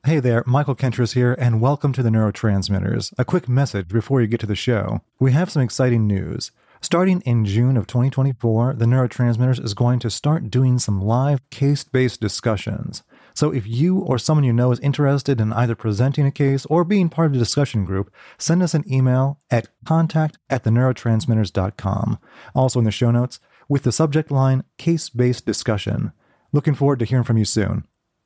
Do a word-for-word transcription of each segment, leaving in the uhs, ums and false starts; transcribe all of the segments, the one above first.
Hey there, Michael Kentris here, and welcome to the Neurotransmitters. A quick message before you get to the show. We have some exciting news. Starting in June of twenty twenty-four, the Neurotransmitters is going to start doing some live case-based discussions. So if you or someone you know is interested in either presenting a case or being part of the discussion group, send us an email at contact at the neurotransmitters dot com. Also in the show notes, with the subject line, case-based discussion. Looking forward to hearing from you soon.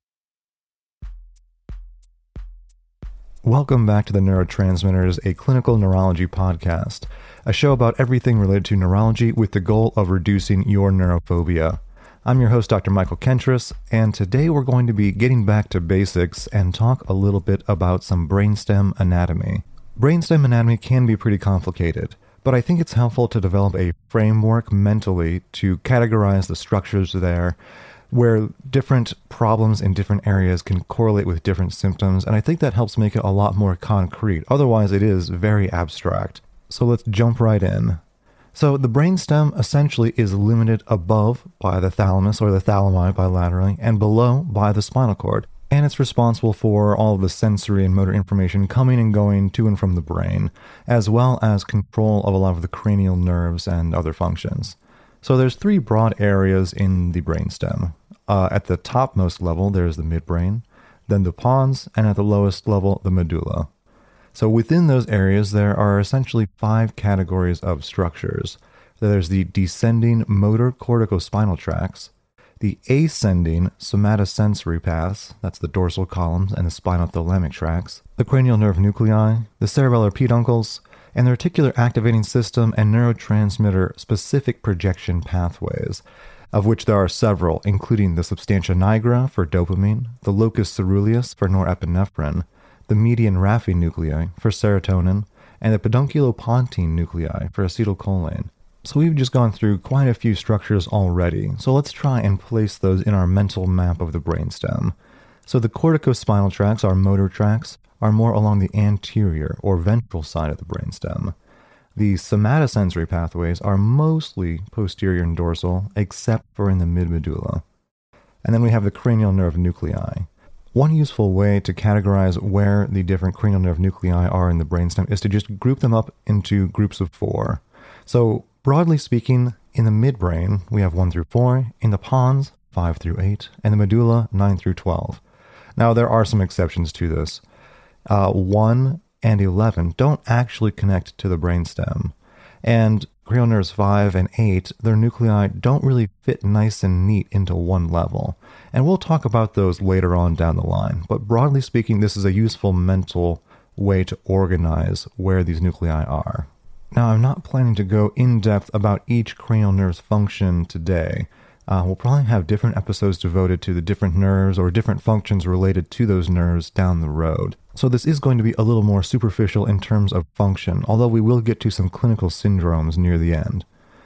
Welcome back to the Neurotransmitters, a clinical neurology podcast, a show about everything related to neurology with the goal of reducing your neurophobia. I'm your host, Doctor Michael Kentris, and today we're going to be getting back to basics and talk a little bit about some brainstem anatomy. Brainstem anatomy can be pretty complicated, but I think it's helpful to develop a framework mentally to categorize the structures there, where different problems in different areas can correlate with different symptoms, and I think that helps make it a lot more concrete. Otherwise, it is very abstract. So let's jump right in. So the brainstem essentially is limited above by the thalamus or the thalami bilaterally, and below by the spinal cord, and it's responsible for all of the sensory and motor information coming and going to and from the brain, as well as control of a lot of the cranial nerves and other functions. So there's three broad areas in the brainstem. Uh, at the topmost level, there's the midbrain, then the pons, and at the lowest level, the medulla. So within those areas, there are essentially five categories of structures. There's the descending motor corticospinal tracts, the ascending somatosensory paths, that's the dorsal columns and the spinothalamic tracts, the cranial nerve nuclei, the cerebellar peduncles, and the reticular activating system and neurotransmitter-specific projection pathways, of which there are several, including the substantia nigra for dopamine, the locus ceruleus for norepinephrine, the median raphe nuclei for serotonin, and the pedunculopontine nuclei for acetylcholine. So we've just gone through quite a few structures already, so let's try and place those in our mental map of the brainstem. So the corticospinal tracts, our motor tracts, are more along the anterior or ventral side of the brainstem. The somatosensory pathways are mostly posterior and dorsal, except for in the mid-medulla. And then we have the cranial nerve nuclei. One useful way to categorize where the different cranial nerve nuclei are in the brainstem is to just group them up into groups of four. So, broadly speaking, in the midbrain, we have one through four, in the pons, five through eight, and the medulla, nine through twelve. Now, there are some exceptions to this. Uh, one and eleven don't actually connect to the brainstem, and cranial nerves five and eight, their nuclei don't really fit nice and neat into one level, and we'll talk about those later on down the line, but broadly speaking, this is a useful mental way to organize where these nuclei are. Now, I'm not planning to go in depth about each cranial nerve's function today. Uh, we'll probably have different episodes devoted to the different nerves or different functions related to those nerves down the road. So this is going to be a little more superficial in terms of function, although we will get to some clinical syndromes near the end.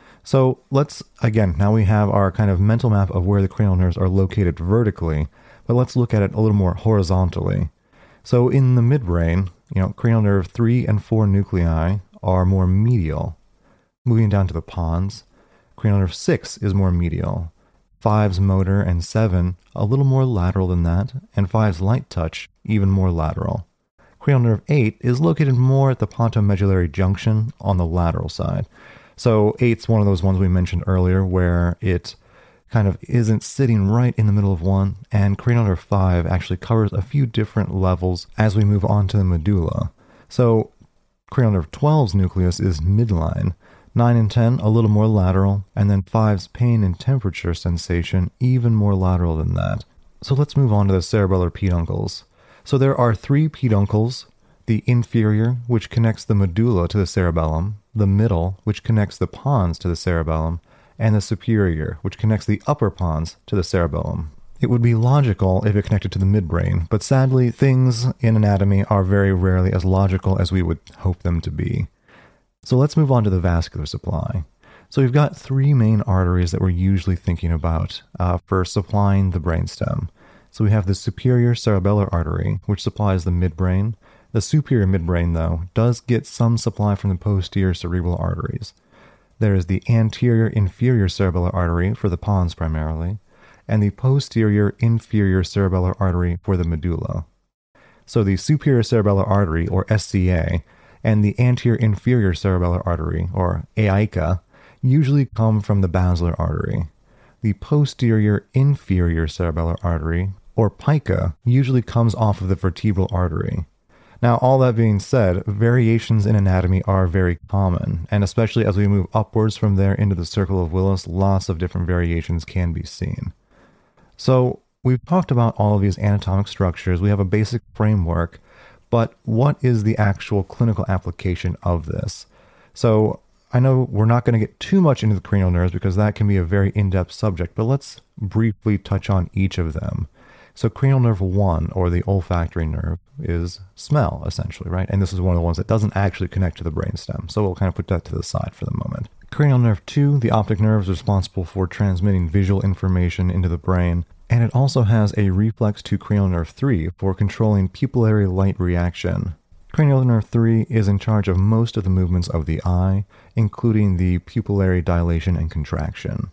So let's, again, now we have our kind of mental map of where the cranial nerves are located vertically, but let's look at it a little more horizontally. So in the midbrain, you know, cranial nerve three and four nuclei are more medial. Moving down to the pons, cranial nerve six is more medial. five's motor and seven a little more lateral than that, and five's light touch even more lateral. Cranial nerve eight is located more at the pontomedullary junction on the lateral side. So eight's one of those ones we mentioned earlier where it kind of isn't sitting right in the middle of one, and cranial nerve five actually covers a few different levels as we move on to the medulla. So cranial nerve twelve's nucleus is midline, nine and ten a little more lateral, and then five's pain and temperature sensation even more lateral than that. So let's move on to the cerebellar peduncles. So there are three peduncles: the inferior, which connects the medulla to the cerebellum, the middle, which connects the pons to the cerebellum, and the superior, which connects the upper pons to the cerebellum. It would be logical if it connected to the midbrain, but sadly, things in anatomy are very rarely as logical as we would hope them to be. So let's move on to the vascular supply. So we've got three main arteries that we're usually thinking about uh, for supplying the brainstem. So we have the superior cerebellar artery, which supplies the midbrain. The superior midbrain, though, does get some supply from the posterior cerebral arteries. There is the anterior inferior cerebellar artery for the pons primarily, and the posterior inferior cerebellar artery for the medulla. So the superior cerebellar artery, or S C A, and the anterior inferior cerebellar artery, or A I C A, usually come from the basilar artery. The posterior inferior cerebellar artery, or pica, usually comes off of the vertebral artery. Now, all that being said, variations in anatomy are very common, and especially as we move upwards from there into the circle of Willis, lots of different variations can be seen. So, we've talked about all of these anatomic structures, we have a basic framework, but what is the actual clinical application of this? So, I know we're not going to get too much into the cranial nerves because that can be a very in-depth subject, but let's briefly touch on each of them. So cranial nerve one, or the olfactory nerve, is smell, essentially, right? And this is one of the ones that doesn't actually connect to the brainstem, so we'll kind of put that to the side for the moment. Cranial nerve two, the optic nerve, is responsible for transmitting visual information into the brain, and it also has a reflex to cranial nerve three for controlling pupillary light reaction. Cranial nerve three is in charge of most of the movements of the eye, including the pupillary dilation and contraction.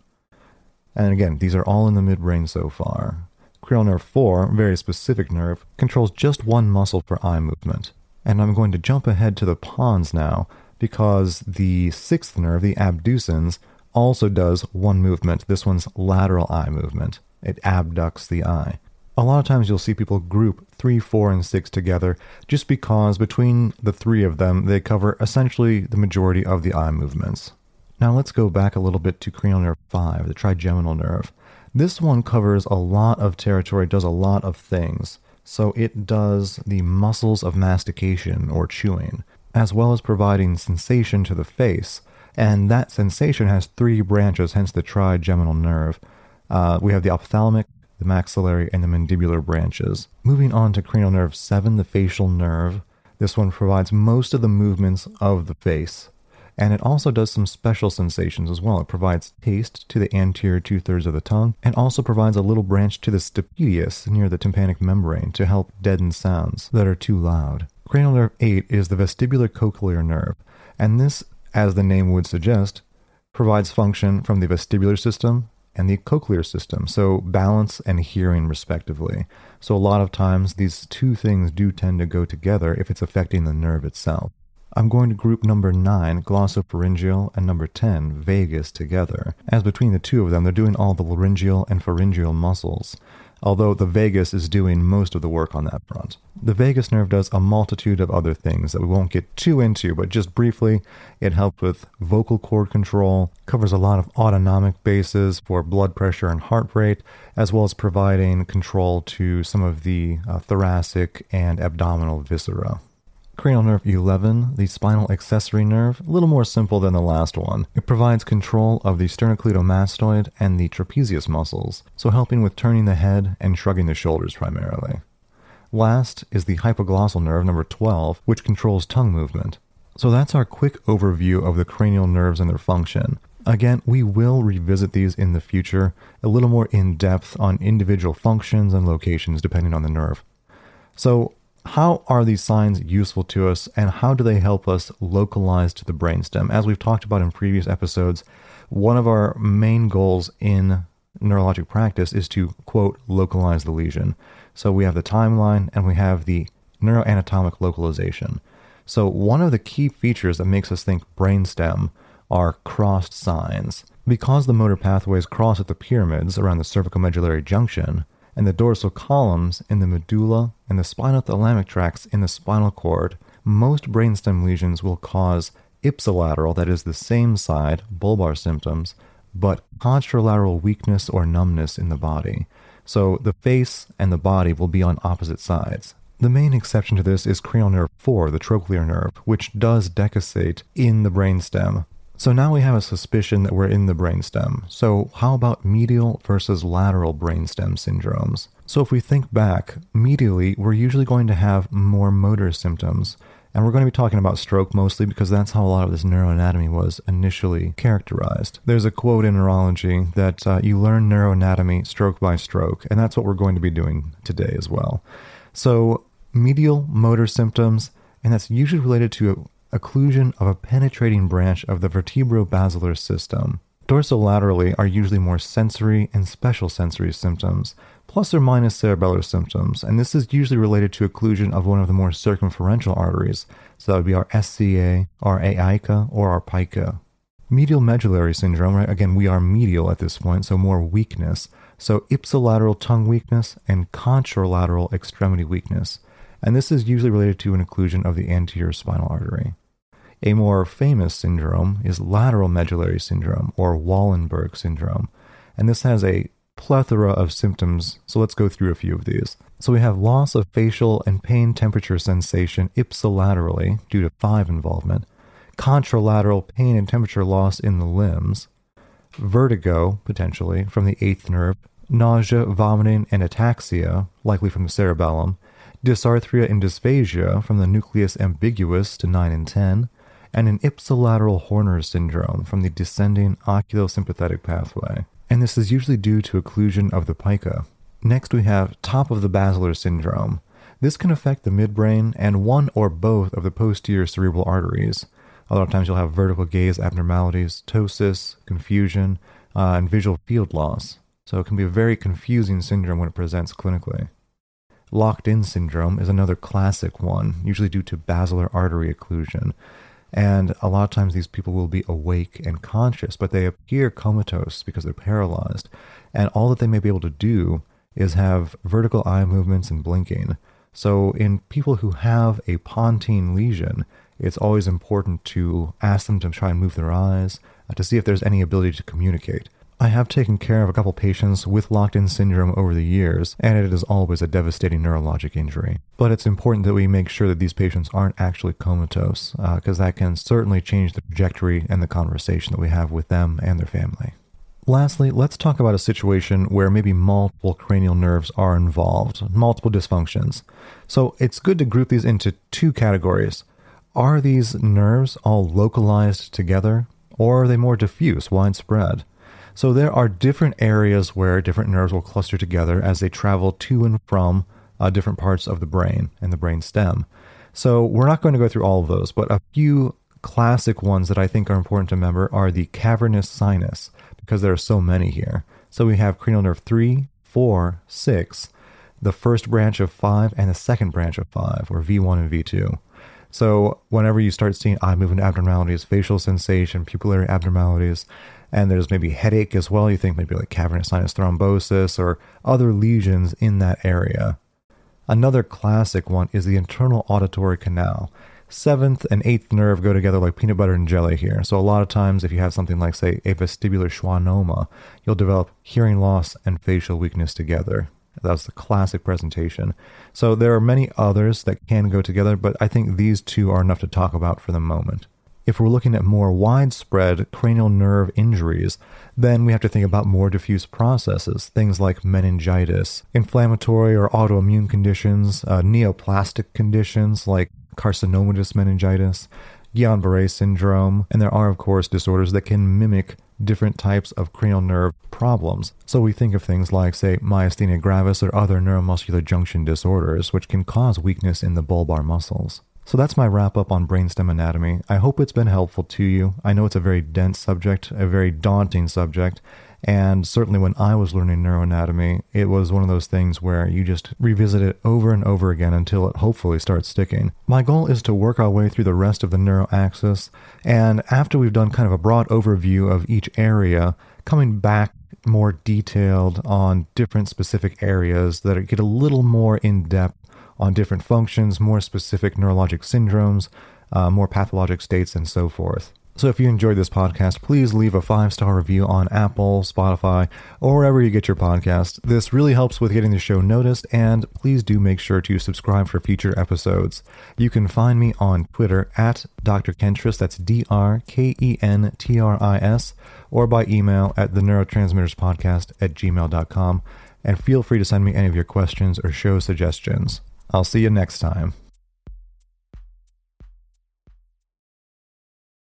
And again, these are all in the midbrain so far. Cranial nerve four, very specific nerve, controls just one muscle for eye movement. And I'm going to jump ahead to the pons now, because the sixth nerve, the abducens, also does one movement. This one's lateral eye movement. It abducts the eye. A lot of times you'll see people group three, four, and six together just because between the three of them, they cover essentially the majority of the eye movements. Now let's go back a little bit to cranial nerve five, the trigeminal nerve. This one covers a lot of territory, does a lot of things. So it does the muscles of mastication or chewing, as well as providing sensation to the face. And that sensation has three branches, hence the trigeminal nerve. Uh, we have the ophthalmic, the maxillary, and the mandibular branches. Moving on to cranial nerve seven, the facial nerve. This one provides most of the movements of the face. And it also does some special sensations as well. It provides taste to the anterior two-thirds of the tongue, and also provides a little branch to the stapedius near the tympanic membrane to help deaden sounds that are too loud. Cranial nerve eight is the vestibular cochlear nerve, and this, as the name would suggest, provides function from the vestibular system and the cochlear system, so balance and hearing respectively. So a lot of times these two things do tend to go together if it's affecting the nerve itself. I'm going to group number nine, glossopharyngeal, and number ten, vagus, together, as between the two of them, they're doing all the laryngeal and pharyngeal muscles, although the vagus is doing most of the work on that front. The vagus nerve does a multitude of other things that we won't get too into, but just briefly, it helps with vocal cord control, covers a lot of autonomic bases for blood pressure and heart rate, as well as providing control to some of the uh, thoracic and abdominal viscera. Cranial nerve eleven, the spinal accessory nerve, a little more simple than the last one. It provides control of the sternocleidomastoid and the trapezius muscles, so helping with turning the head and shrugging the shoulders primarily. Last is the hypoglossal nerve, number twelve, which controls tongue movement. So that's our quick overview of the cranial nerves and their function. Again, we will revisit these in the future, a little more in depth on individual functions and locations depending on the nerve. So, how are these signs useful to us, and how do they help us localize to the brainstem? As we've talked about in previous episodes, one of our main goals in neurologic practice is to, quote, localize the lesion. So we have the timeline and we have the neuroanatomic localization. So one of the key features that makes us think brainstem are crossed signs. Because the motor pathways cross at the pyramids around the cervicomedullary junction, and the dorsal columns in the medulla and the spinothalamic tracts in the spinal cord, most brainstem lesions will cause ipsilateral, that is the same side, bulbar symptoms, but contralateral weakness or numbness in the body. So the face and the body will be on opposite sides. The main exception to this is cranial nerve four, the trochlear nerve, which does decussate in the brainstem. So now we have a suspicion that we're in the brainstem. So how about medial versus lateral brainstem syndromes? So if we think back, medially, we're usually going to have more motor symptoms. And we're going to be talking about stroke mostly because that's how a lot of this neuroanatomy was initially characterized. There's a quote in neurology that uh, you learn neuroanatomy stroke by stroke, and that's what we're going to be doing today as well. So medial motor symptoms, and that's usually related to occlusion of a penetrating branch of the vertebrobasilar system. Dorsolaterally are usually more sensory and special sensory symptoms, plus or minus cerebellar symptoms, and this is usually related to occlusion of one of the more circumferential arteries, so that would be our S C A, our AICA, or our PICA. Medial medullary syndrome, right? Again, we are medial at this point, so more weakness. So ipsilateral tongue weakness and contralateral extremity weakness. And this is usually related to an occlusion of the anterior spinal artery. A more famous syndrome is lateral medullary syndrome, or Wallenberg syndrome. And this has a plethora of symptoms, so let's go through a few of these. So we have loss of facial and pain temperature sensation ipsilaterally due to five involvement, contralateral pain and temperature loss in the limbs, vertigo, potentially, from the eighth nerve, nausea, vomiting, and ataxia, likely from the cerebellum, dysarthria and dysphagia from the nucleus ambiguus to nine and ten, and an ipsilateral Horner syndrome from the descending oculosympathetic pathway. And this is usually due to occlusion of the pica. Next we have top of the basilar syndrome. This can affect the midbrain and one or both of the posterior cerebral arteries. A lot of times you'll have vertical gaze abnormalities, ptosis, confusion, uh, and visual field loss. So it can be a very confusing syndrome when it presents clinically. Locked-in syndrome is another classic one, usually due to basilar artery occlusion. And a lot of times these people will be awake and conscious, but they appear comatose because they're paralyzed. And all that they may be able to do is have vertical eye movements and blinking. So in people who have a pontine lesion, it's always important to ask them to try and move their eyes uh, to see if there's any ability to communicate. I have taken care of a couple patients with locked-in syndrome over the years, and it is always a devastating neurologic injury. But it's important that we make sure that these patients aren't actually comatose, because uh, that can certainly change the trajectory and the conversation that we have with them and their family. Lastly, let's talk about a situation where maybe multiple cranial nerves are involved, multiple dysfunctions. So it's good to group these into two categories. Are these nerves all localized together, or are they more diffuse, widespread? So there are different areas where different nerves will cluster together as they travel to and from uh, different parts of the brain and the brain stem. So we're not going to go through all of those, but a few classic ones that I think are important to remember are the cavernous sinus, because there are so many here. So we have cranial nerve three, four, six, the first branch of five, and the second branch of five, or V one and V two. So whenever you start seeing eye movement abnormalities, facial sensation, pupillary abnormalities, and there's maybe headache as well, you think maybe like cavernous sinus thrombosis or other lesions in that area. Another classic one is the internal auditory canal. Seventh and eighth nerve go together like peanut butter and jelly here. So a lot of times if you have something like, say, a vestibular schwannoma, you'll develop hearing loss and facial weakness together. That's the classic presentation. So there are many others that can go together, but I think these two are enough to talk about for the moment. If we're looking at more widespread cranial nerve injuries, then we have to think about more diffuse processes, things like meningitis, inflammatory or autoimmune conditions, uh, neoplastic conditions like carcinomatous meningitis, Guillain-Barré syndrome, and there are, of course, disorders that can mimic different types of cranial nerve problems. So we think of things like, say, myasthenia gravis or other neuromuscular junction disorders, which can cause weakness in the bulbar muscles. So that's my wrap up on brainstem anatomy. I hope it's been helpful to you. I know it's a very dense subject, a very daunting subject, and certainly when I was learning neuroanatomy, it was one of those things where you just revisit it over and over again until it hopefully starts sticking. My goal is to work our way through the rest of the neuroaxis, and after we've done kind of a broad overview of each area, coming back more detailed on different specific areas that get a little more in-depth on different functions, more specific neurologic syndromes, uh, more pathologic states, and so forth. So if you enjoyed this podcast, please leave a five-star review on Apple, Spotify, or wherever you get your podcast. This really helps with getting the show noticed, and please do make sure to subscribe for future episodes. You can find me on Twitter at Doctor Kentris, that's D R K E N T R I S, or by email at the neurotransmitters podcast at gmail dot com, and feel free to send me any of your questions or show suggestions. I'll see you next time.